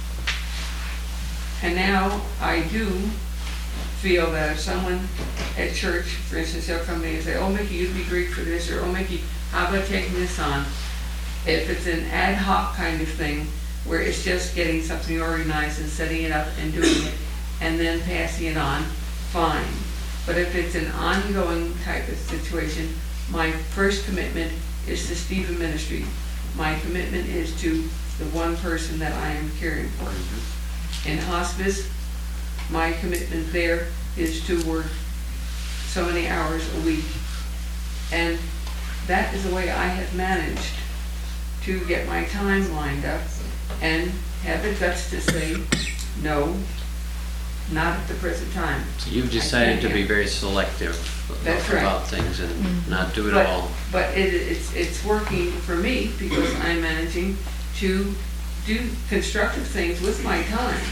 And now I do feel that if someone at church, for instance, they'll come to me and say, oh, Mickey, you'd be great for this, or oh, Mickey, how about taking this on? If it's an ad hoc kind of thing, where it's just getting something organized and setting it up and doing it, and then passing it on, fine. But if it's an ongoing type of situation, my first commitment is to Stephen Ministry. My commitment is to the one person that I am caring for. In hospice, my commitment there is to work so many hours a week. And that is the way I have managed to get my time lined up and have the guts to say, no, not at the present time. So you've decided to be very selective That's right. about things and not do it But, all. but it, it's, it's working for me because I'm managing to do constructive things with my time.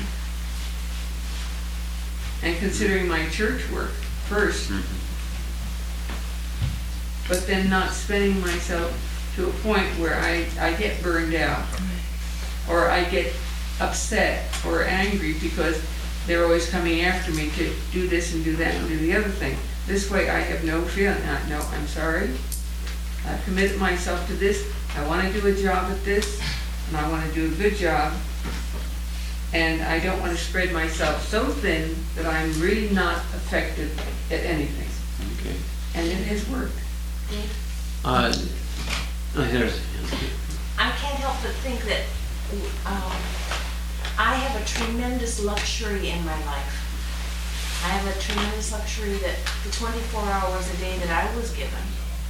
And considering my church work first. Mhm. But then not spending myself to a point where I, I get burned out. Or I get upset or angry because they're always coming after me to do this and do that and do the other thing. This way I have no feeling, I, no, I'm sorry. I've committed myself to this, I wanna do a job at this, and I wanna do a good job. And I don't wanna spread myself so thin that I'm really not effective at anything. Okay. And it has worked. Uh, oh, there's, I can't help but think that um, I have a tremendous luxury in my life. I have a tremendous luxury that the twenty-four hours a day that I was given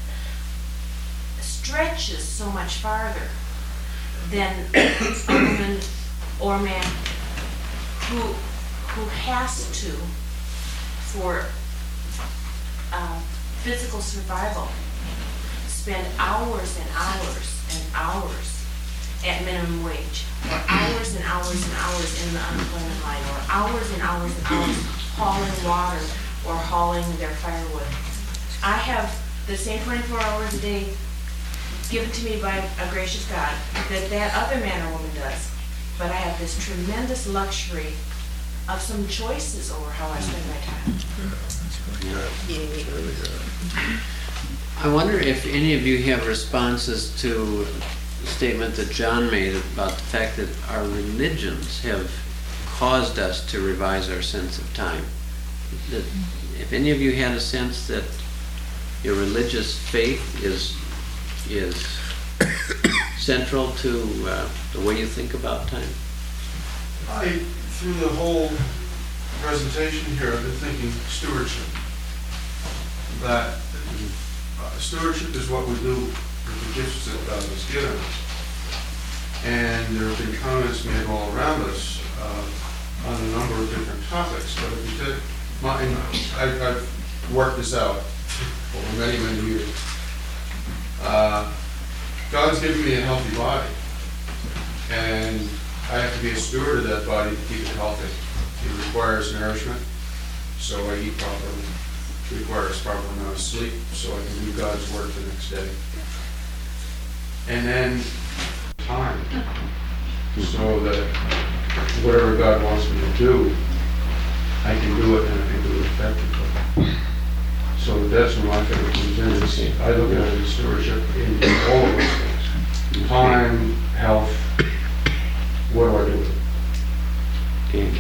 stretches so much farther than a woman or man who who has to, for uh, physical survival, spend hours and hours and hours at minimum wage, or hours and hours and hours in the unemployment line, or hours and hours and hours hauling water or hauling their firewood. I have the same twenty-four hours a day given to me by a gracious God that that other man or woman does. But I have this tremendous luxury of some choices over how I spend my time. I wonder if any of you have responses to the statement that John made about the fact that our religions have caused us to revise our sense of time. That if any of you had a sense that your religious faith is is central to uh, the way you think about time. I, through the whole presentation here, I've been thinking stewardship. That uh, stewardship is what we do with the gifts that God has given us. And there have been comments made all around us uh, on a number of different topics. But if you take mine, I've, I've worked this out over many, many years. Uh, God's given me a healthy body, and I have to be a steward of that body to keep it healthy. It requires nourishment, so I eat properly. It requires proper amount of sleep, so I can do God's work the next day. And then time, so that whatever God wants me to do, I can do it and I can do it effectively. So that's where my favorite comes in. Is I look at it as stewardship in all of those things. Time, health, what do I do with it?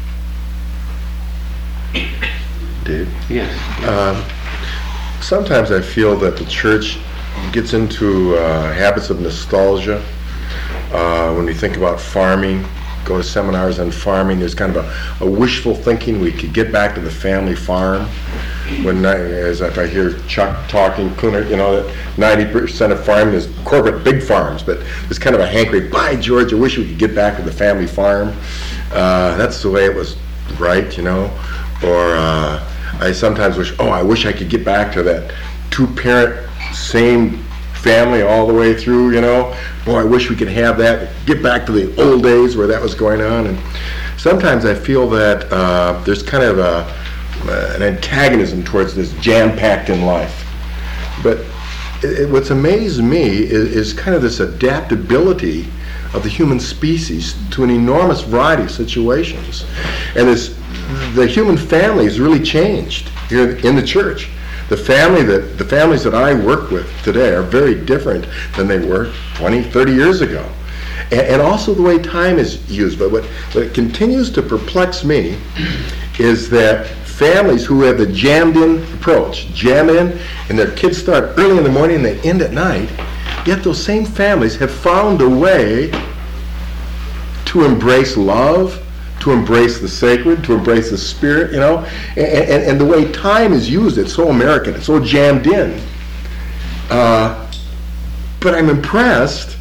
Okay. Dave? Yes. Um, sometimes I feel that the church gets into uh, habits of nostalgia. Uh, when we think about farming, go to seminars on farming, there's kind of a, a wishful thinking we could get back to the family farm. When I, as if I hear Chuck talking, you know, that ninety percent of farming is corporate big farms, but there's kind of a hankering, by George, I wish we could get back to the family farm. Uh, that's the way it was, right, you know? Or uh, I sometimes wish, oh, I wish I could get back to that two-parent, same family all the way through, you know? Boy, I wish we could have that, get back to the old days where that was going on. And sometimes I feel that uh, there's kind of a Uh, an antagonism towards this jam-packed in life. But it, it, what's amazed me is, is kind of this adaptability of the human species to an enormous variety of situations. And this, the human family has really changed here in the church. The family that the families that I work with today are very different than they were twenty, thirty years ago. And, and also the way time is used. But what, what continues to perplex me is that families who have the jammed-in approach, jam in, and their kids start early in the morning and they end at night, yet those same families have found a way to embrace love, to embrace the sacred, to embrace the spirit, you know, and, and, and the way time is used, it's so American, it's so jammed in. Uh, but I'm impressed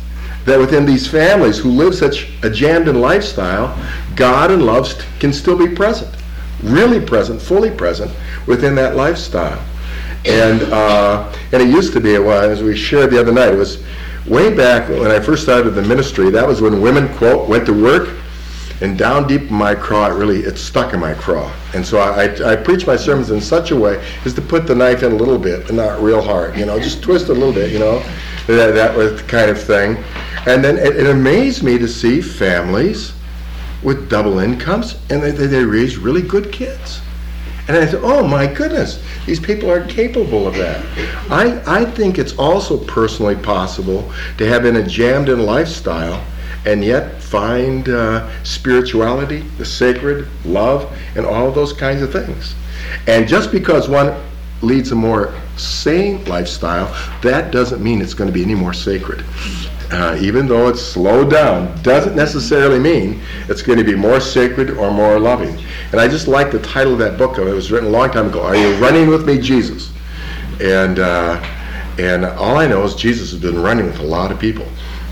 that within these families who live such a jammed-in lifestyle, God and love st- can still be present, really present, fully present within that lifestyle. And uh, and it used to be, well, as we shared the other night, it was way back when I first started the ministry. That was when women, quote, went to work, and down deep in my craw, it really, it stuck in my craw. And so I, I, I preach my sermons in such a way as to put the knife in a little bit and not real hard, you know, just twist it a little bit, you know, that, that was the kind of thing. And then it, it amazed me to see families with double incomes, and they, they, they raised really good kids. And I thought, oh my goodness, these people are capable of that. I, I think it's also personally possible to have in a jammed-in lifestyle and yet find uh, spirituality, the sacred, love, and all of those kinds of things. And just because one leads a more sane lifestyle, that doesn't mean it's going to be any more sacred. Uh, even though it's slowed down, doesn't necessarily mean it's going to be more sacred or more loving. And I just like the title of that book. It was written a long time ago, Are You Running With Me, Jesus? And, uh, and all I know is Jesus has been running with a lot of people.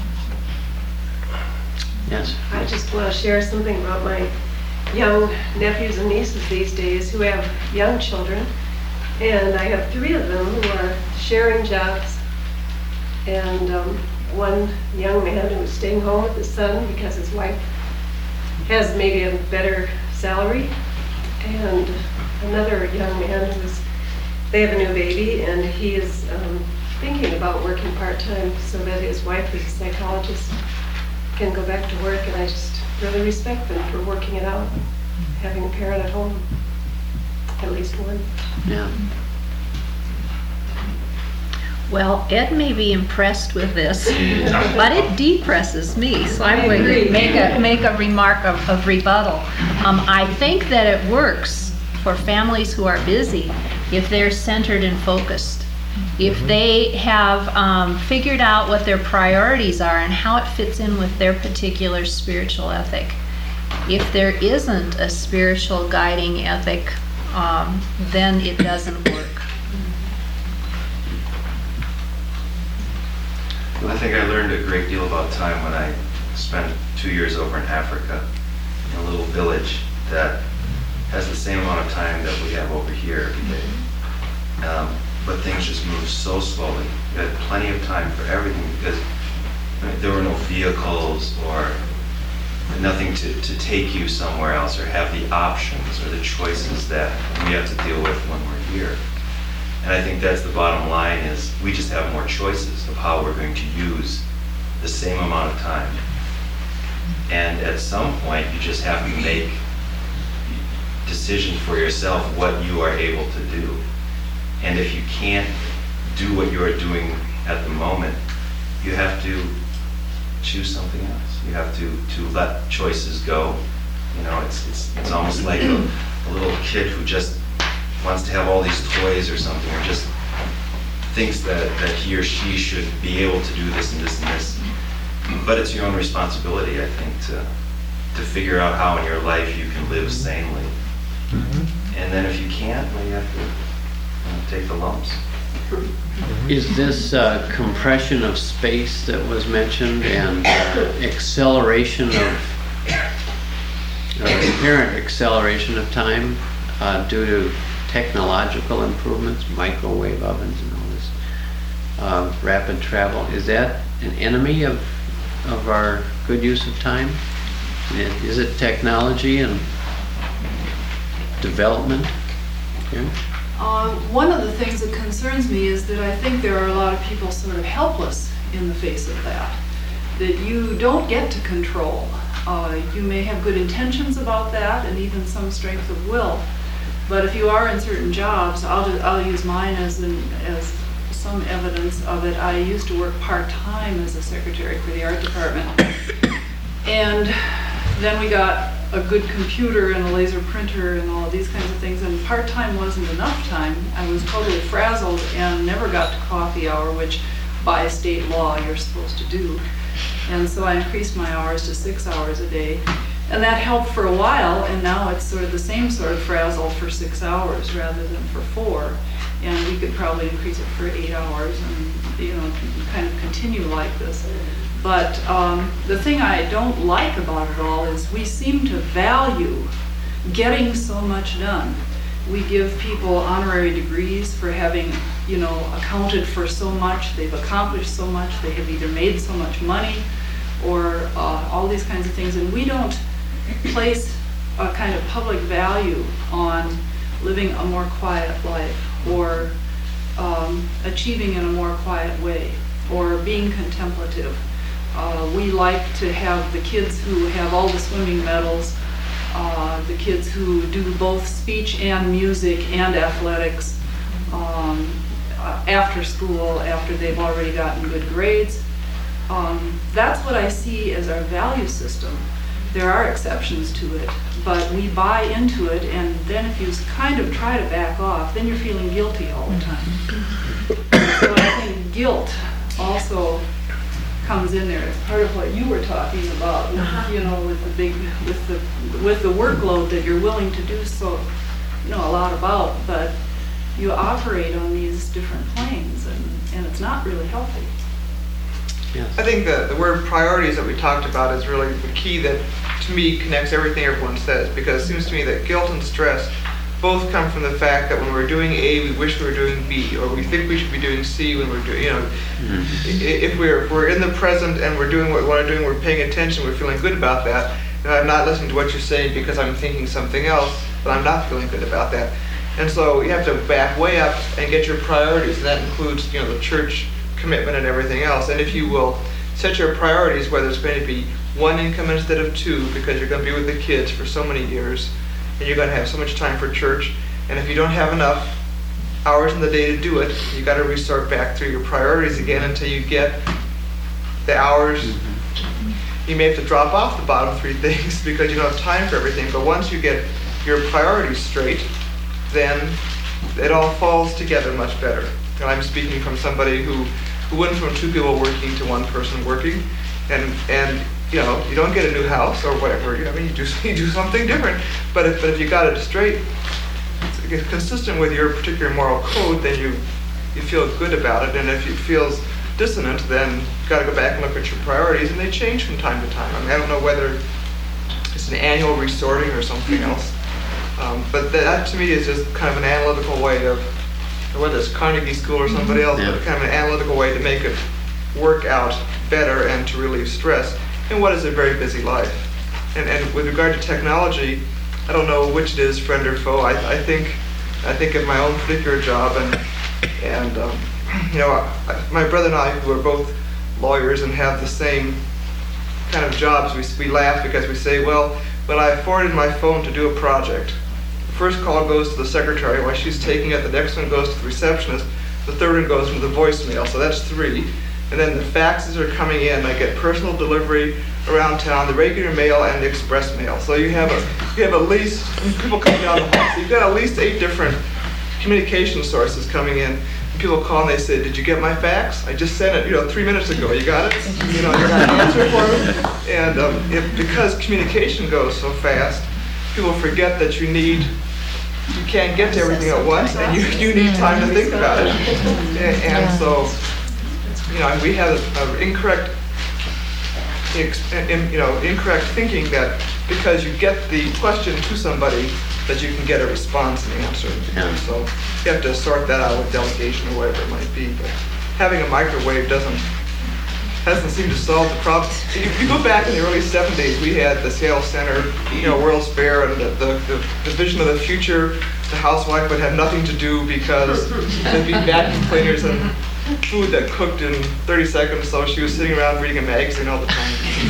Yes. I just want to share something about my young nephews and nieces these days who have young children. And I have three of them who are sharing jobs. And um, one young man who is staying home with his son because his wife has maybe a better salary. And another young man who's, they have a new baby, and he is um, thinking about working part-time so that his wife, who's a psychologist, can go back to work. And I just really respect them for working it out, having a parent at home, at least one. Yeah. Well, Ed may be impressed with this, but it depresses me, so I'm going to make a, make a remark of, of rebuttal. Um, I think that it works for families who are busy if they're centered and focused. If they have um, figured out what their priorities are and how it fits in with their particular spiritual ethic. If there isn't a spiritual guiding ethic, um, then it doesn't work. I think I learned a great deal about time when I spent two years over in Africa in a little village that has the same amount of time that we have over here every day. Um, but things just move so slowly. You had plenty of time for everything because I mean, there were no vehicles or nothing to, to take you somewhere else or have the options or the choices that we have to deal with when we're here. And I think that's the bottom line is we just have more choices of how we're going to use the same amount of time. And at some point, you just have to make decisions for yourself what you are able to do. And if you can't do what you are doing at the moment, you have to choose something else. You have to, to let choices go. You know, it's it's, it's almost like a, a little kid who just wants to have all these toys or something, or just thinks that, that he or she should be able to do this and this and this. But it's your own responsibility, I think, to to figure out how in your life you can live sanely. Mm-hmm. And then if you can't, well, you have to you know, take the lumps. Is this uh, compression of space that was mentioned and uh, acceleration of, uh, apparent acceleration of time uh, due to technological improvements, microwave ovens and all this, uh, rapid travel, is that an enemy of of our good use of time? Is it technology and development? Okay. Um, one of the things that concerns me is that I think there are a lot of people sort of helpless in the face of that, that you don't get to control. Uh, you may have good intentions about that and even some strength of will, but if you are in certain jobs, I'll, just, I'll use mine as, an, as some evidence of it. I used to work part-time as a secretary for the art department, and then we got a good computer and a laser printer and all of these kinds of things, and part-time wasn't enough time. I was totally frazzled and never got to coffee hour, which by state law you're supposed to do. And so I increased my hours to six hours a day. And that helped for a while, and now it's sort of the same sort of frazzle for six hours rather than for four. And we could probably increase it for eight hours and, you know, kind of continue like this. But um, the thing I don't like about it all is we seem to value getting so much done. We give people honorary degrees for having, you know, accounted for so much, they've accomplished so much, they have either made so much money or uh, all these kinds of things, and we don't place a kind of public value on living a more quiet life or um, achieving in a more quiet way or being contemplative. Uh, we like to have the kids who have all the swimming medals, uh, the kids who do both speech and music and athletics um, uh, after school, after they've already gotten good grades. Um, that's what I see as our value system. There are exceptions to it, but we buy into it, and then if you kind of try to back off, then you're feeling guilty all the time. So I think guilt also comes in there. It's part of what you were talking about, with, you know, with the big, with the with the workload that you're willing to do so, you know, a lot about, but you operate on these different planes, and, and it's not really healthy. I think the, the word priorities that we talked about is really the key that, to me, connects everything everyone says, because it seems to me that guilt and stress both come from the fact that when we're doing A, we wish we were doing B, or we think we should be doing C when we're doing, you know, mm-hmm. if we're if we're in the present and we're doing what we want to do and we're paying attention, we're feeling good about that, and I'm not listening to what you're saying because I'm thinking something else, but I'm not feeling good about that. And so you have to back way up and get your priorities, and that includes, you know, the church commitment and everything else. And if you will set your priorities, whether it's going to be one income instead of two, because you're going to be with the kids for so many years, and you're going to have so much time for church, and if you don't have enough hours in the day to do it, you got to resort back through your priorities again until you get the hours. Mm-hmm. You may have to drop off the bottom three things because you don't have time for everything, but once you get your priorities straight, then it all falls together much better. And I'm speaking from somebody who, who went from two people working to one person working, and and you know, you don't get a new house or whatever. I mean, you do you do something different. But if but if you got it straight, it's consistent with your particular moral code, then you you feel good about it. And if it feels dissonant, then you got to go back and look at your priorities, and they change from time to time. I mean, I don't know whether it's an annual resorting or something else. Um, but that to me is just kind of an analytical way of, whether it's Carnegie School or somebody else, yeah. but kind of an analytical way to make it work out better and to relieve stress in what is a very busy life. And and with regard to technology, I don't know which it is, friend or foe. I, I think I think of my own particular job, and and um, you know, I, my brother and I, who are both lawyers and have the same kind of jobs, we we laugh because we say, well, when I forwarded my phone to do a project, first call goes to the secretary while she's taking it, the next one goes to the receptionist, the third one goes to the voicemail, so that's three. And then the faxes are coming in, I get personal delivery around town, the regular mail and the express mail. So you have a, you have at least, people coming down the hall, so you've got at least eight different communication sources coming in. And people call and they say, did you get my fax? I just sent it, you know, three minutes ago, you got it? You know, you're going to answer for me? And um, if, because communication goes so fast, people forget that you need, you can't get to everything at once, and you, you need time to think about it. And, and so, you know, we have an incorrect, you know, incorrect thinking that because you get the question to somebody, that you can get a response and answer. Yeah. So you have to sort that out with delegation or whatever it might be. But having a microwave doesn't hasn't seemed to solve the problem. If you go back in the early seventies, we had the sales center, you know, World's Fair, and the, the, the, the vision of the future. The housewife would have nothing to do because there'd be vacuum cleaners and food that cooked in thirty seconds, so she was sitting around reading a magazine all the time.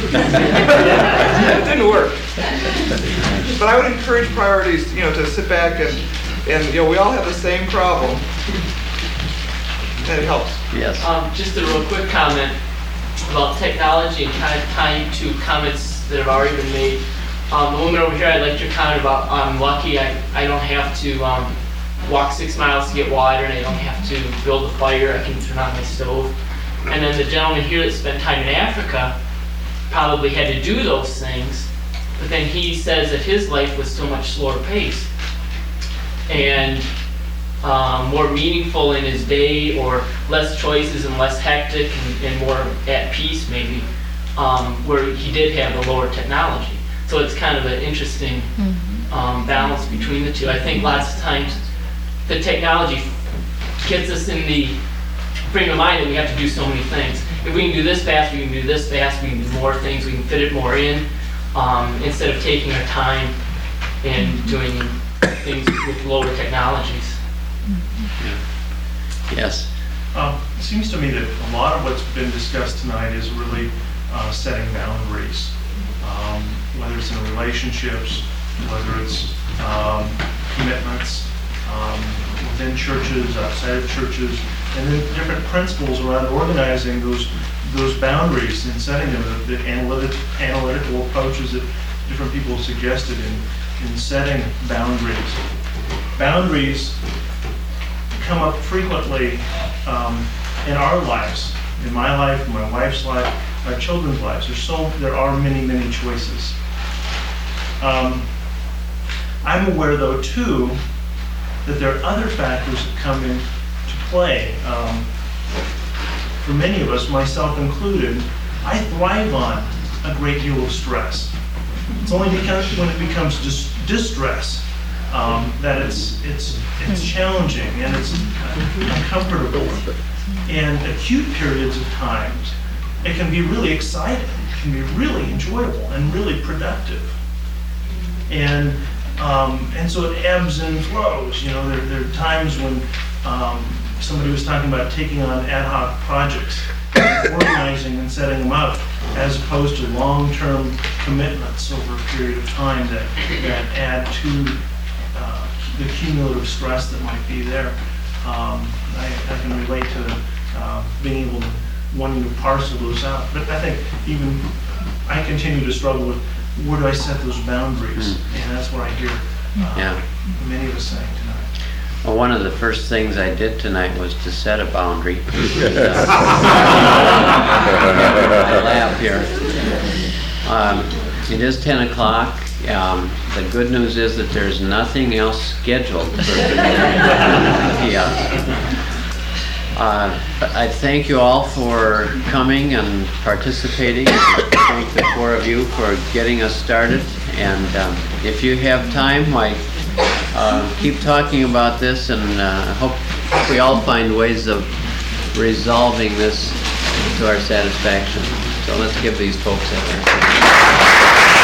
It didn't work. But I would encourage priorities, you know, to sit back and, and you know, we all have the same problem, and it helps. Yes. Um, just a real quick comment about technology and kind of tying to comments that have already been made. Um, the woman over here, I liked your comment about I'm lucky I, I don't have to um, walk six miles to get water, and I don't have to build a fire. I can turn on my stove. And then the gentleman here that spent time in Africa probably had to do those things, but then he says that his life was so much slower paced and um, more meaningful in his day, or less choices and less hectic and, and more at peace maybe. um, where he did have the lower technology. So it's kind of an interesting um, balance between the two. I think lots of times the technology gets us in the frame of mind that we have to do so many things. If we can do this fast, we can do this fast, we can do more things, we can fit it more in, um, instead of taking our time and doing things with lower technologies. Yes. Um, it seems to me that a lot of what's been discussed tonight is really uh, setting boundaries, um, whether it's in relationships, whether it's um, commitments um, within churches, outside of churches, and then different principles around organizing those those boundaries and setting them, the, the analytic, analytical approaches that different people have suggested in, in setting boundaries. Boundaries come up frequently um, in our lives, in my life, in my wife's life, our children's lives. There's so there are many, many choices. Um, I'm aware, though, too, that there are other factors that come into play. Um, for many of us, myself included, I thrive on a great deal of stress. It's only because when it becomes dis- distress um, that it's it's it's challenging and it's uncomfortable. And acute periods of times, it can be really exciting, it can be really enjoyable and really productive. And um, and so it ebbs and flows. You know, there, there are times when um, somebody was talking about taking on ad hoc projects, organizing and setting them up, as opposed to long-term commitments over a period of time that, that add to uh, the cumulative stress that might be there. Um, I, I can relate to uh, being able to, wanting to parcel those out. But I think even, I continue to struggle with where do I set those boundaries? Mm. And that's what I hear uh, yeah. many of us saying tonight. Well, one of the first things I did tonight was to set a boundary. I laugh here. Um, it is ten o'clock. Um, the good news is that there's nothing else scheduled for tonight. Yeah. Uh, I thank you all for coming and participating. I thank the four of you for getting us started. And um, if you have time, why, uh, keep talking about this, and uh, I hope we all find ways of resolving this to our satisfaction. So let's give these folks a hand.